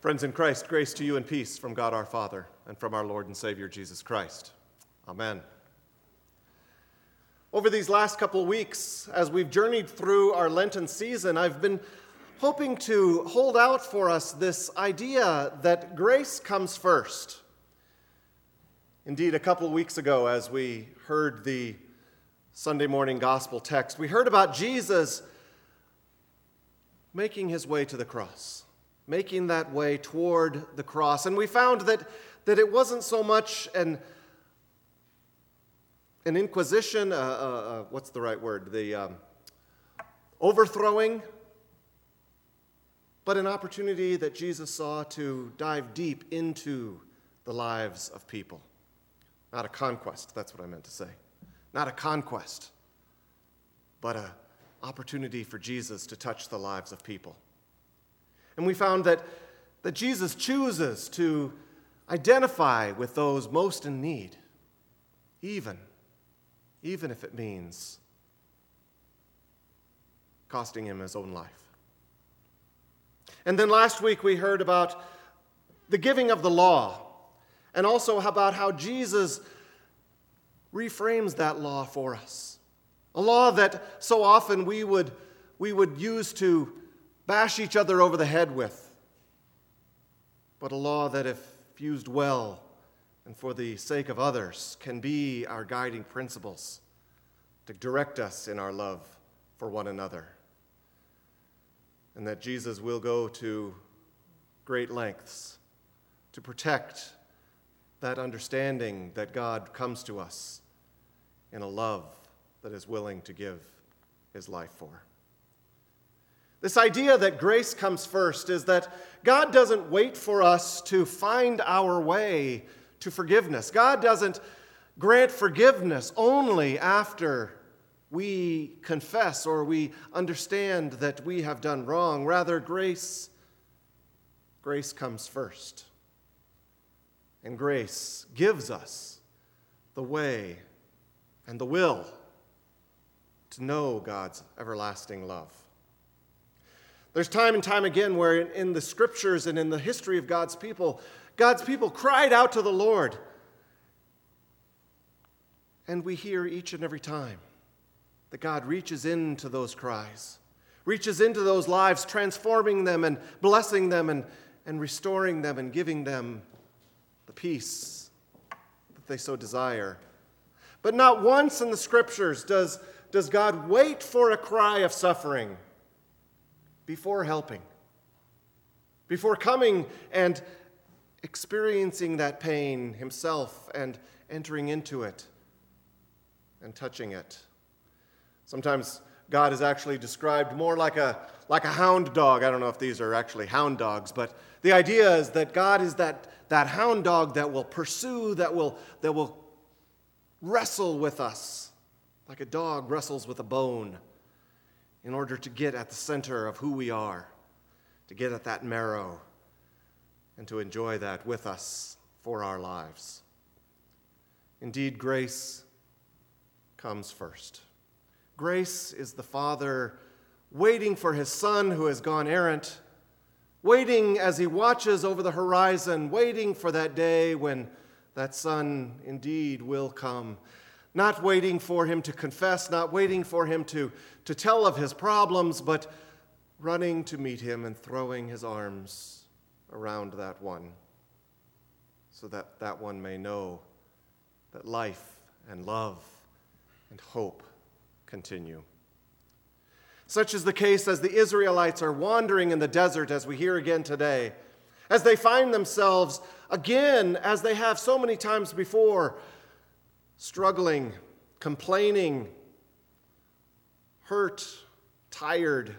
Friends in Christ, grace to you and peace from God our Father and from our Lord and Savior Jesus Christ. Amen. Over these last couple of weeks, as we've journeyed through our Lenten season, I've been hoping to hold out for us this idea that grace comes first. Indeed, a couple of weeks ago, as we heard the Sunday morning gospel text, we heard about Jesus making his way to the cross, making that way toward the cross. And we found that it wasn't so much an inquisition, what's the right word? The overthrowing, but an opportunity that Jesus saw to dive deep into the lives of people. Not a conquest, that's what I meant to say. Not a conquest, but an opportunity for Jesus to touch the lives of people. And we found that Jesus chooses to identify with those most in need, even if it means costing him his own life. And then last week we heard about the giving of the law, and also about how Jesus reframes that law for us. A law that so often we would use to bash each other over the head with, but a law that, if used well and for the sake of others, can be our guiding principles to direct us in our love for one another. And that Jesus will go to great lengths to protect that understanding that God comes to us in a love that is willing to give his life for. This idea that grace comes first is that God doesn't wait for us to find our way to forgiveness. God doesn't grant forgiveness only after we confess or we understand that we have done wrong. Rather, grace comes first. And grace gives us the way and the will to know God's everlasting love. There's time and time again where in the scriptures and in the history of God's people cried out to the Lord. And we hear each and every time that God reaches into those cries, reaches into those lives, transforming them and blessing them and restoring them and giving them the peace that they so desire. But not once in the scriptures does God wait for a cry of suffering before helping, before coming and experiencing that pain himself and entering into it and touching it. Sometimes God is actually described more like a hound dog. I don't know if these are actually hound dogs, but the idea is that God is that hound dog that will pursue, that will wrestle with us, like a dog wrestles with a bone, in order to get at the center of who we are, to get at that marrow, and to enjoy that with us for our lives. Indeed, grace comes first. Grace is the Father waiting for his Son who has gone errant, waiting as he watches over the horizon, waiting for that day when that Son indeed will come. Not waiting for him to confess, not waiting for him to tell of his problems, but running to meet him and throwing his arms around that one, so that that one may know that life and love and hope continue. Such is the case as the Israelites are wandering in the desert, as we hear again today, as they find themselves again, as they have so many times before, struggling, complaining, hurt, tired.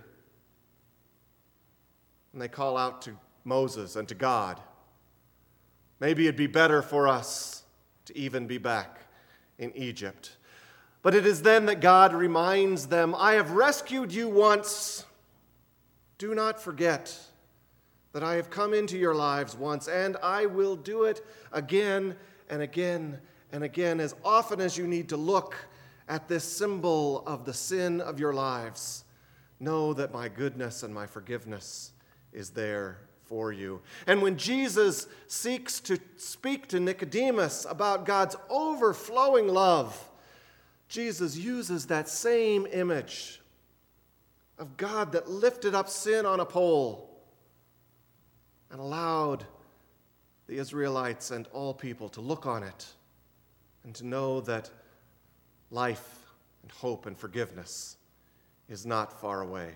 And they call out to Moses and to God. Maybe it'd be better for us to even be back in Egypt. But it is then that God reminds them, I have rescued you once. Do not forget that I have come into your lives once, and I will do it again and again and again, as often as you need to look at this symbol of the sin of your lives. Know that my goodness and my forgiveness is there for you. And when Jesus seeks to speak to Nicodemus about God's overflowing love, Jesus uses that same image of God that lifted up sin on a pole and allowed the Israelites and all people to look on it and to know that life and hope and forgiveness is not far away.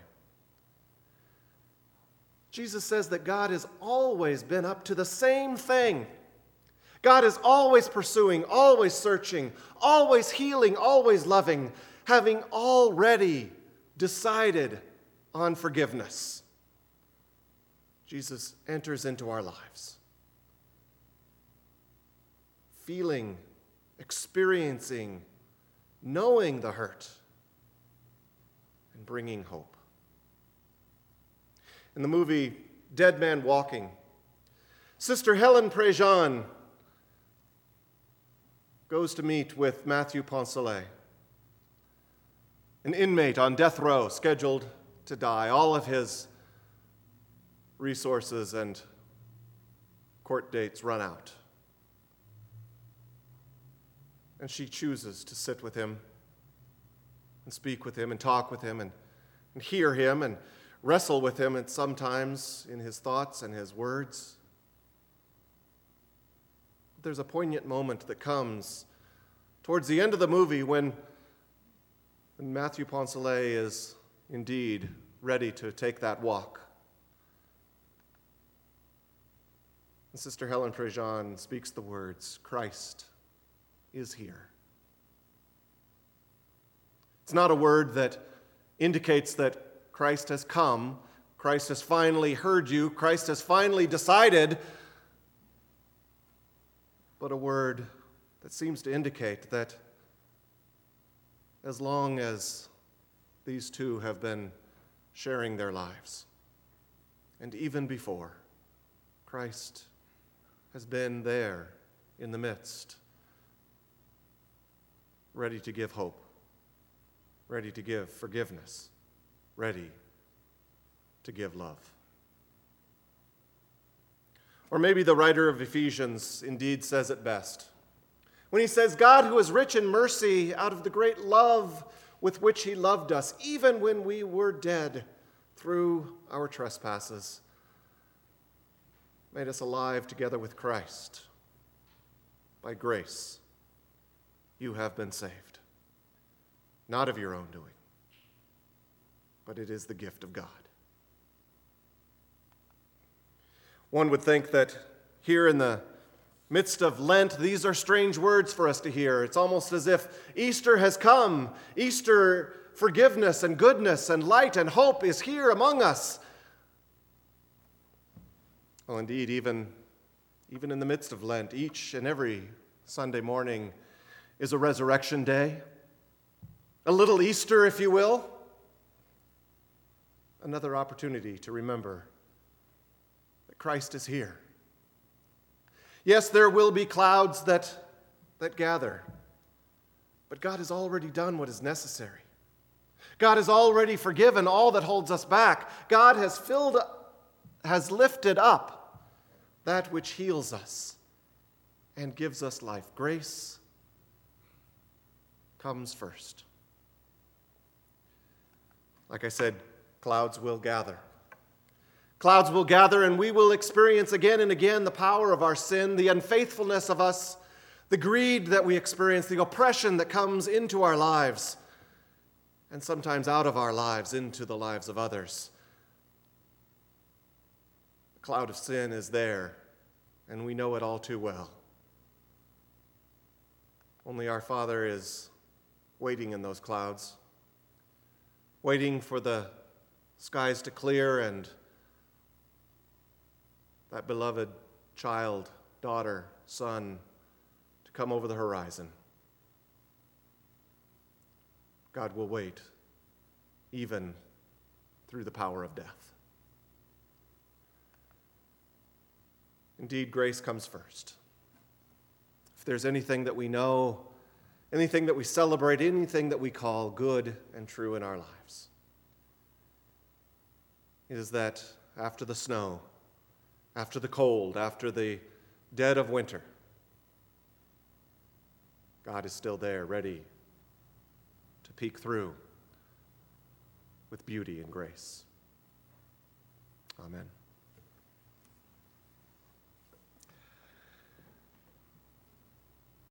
Jesus says that God has always been up to the same thing. God is always pursuing, always searching, always healing, always loving, having already decided on forgiveness. Jesus enters into our lives, feeling, experiencing, knowing the hurt, and bringing hope. In the movie Dead Man Walking, Sister Helen Prejean goes to meet with Matthew Poncelet, an inmate on death row scheduled to die. All of his resources and court dates run out. And she chooses to sit with him and speak with him and talk with him and hear him and wrestle with him, and sometimes in his thoughts and his words. There's a poignant moment that comes towards the end of the movie when Matthew Poncelet is indeed ready to take that walk. And Sister Helen Prejean speaks the words, "Christ is here." It's not a word that indicates that Christ has come, Christ has finally heard you, Christ has finally decided, but a word that seems to indicate that as long as these two have been sharing their lives, and even before, Christ has been there in the midst, ready to give hope, ready to give forgiveness, ready to give love. Or maybe the writer of Ephesians indeed says it best when he says, "God, who is rich in mercy, out of the great love with which he loved us, even when we were dead through our trespasses, made us alive together with Christ. By grace, you have been saved, not of your own doing, but it is the gift of God." One would think that here in the midst of Lent, these are strange words for us to hear. It's almost as if Easter has come. Easter, forgiveness and goodness and light and hope is here among us. Well, indeed, even in the midst of Lent, each and every Sunday morning is a resurrection day, a little Easter, if you will. Another opportunity to remember that Christ is here. Yes, there will be clouds that gather, but God has already done what is necessary. God has already forgiven all that holds us back. God has lifted up that which heals us and gives us life. Grace comes first. Like I said, clouds will gather. Clouds will gather, and we will experience again and again the power of our sin, the unfaithfulness of us, the greed that we experience, the oppression that comes into our lives, and sometimes out of our lives into the lives of others. The cloud of sin is there, and we know it all too well. Only our Father is waiting in those clouds, waiting for the skies to clear and that beloved child, daughter, son to come over the horizon. God will wait even through the power of death. Indeed, grace comes first. If there's anything that we know, anything that we celebrate, anything that we call good and true in our lives, it is that after the snow, after the cold, after the dead of winter, God is still there, ready to peek through with beauty and grace. Amen.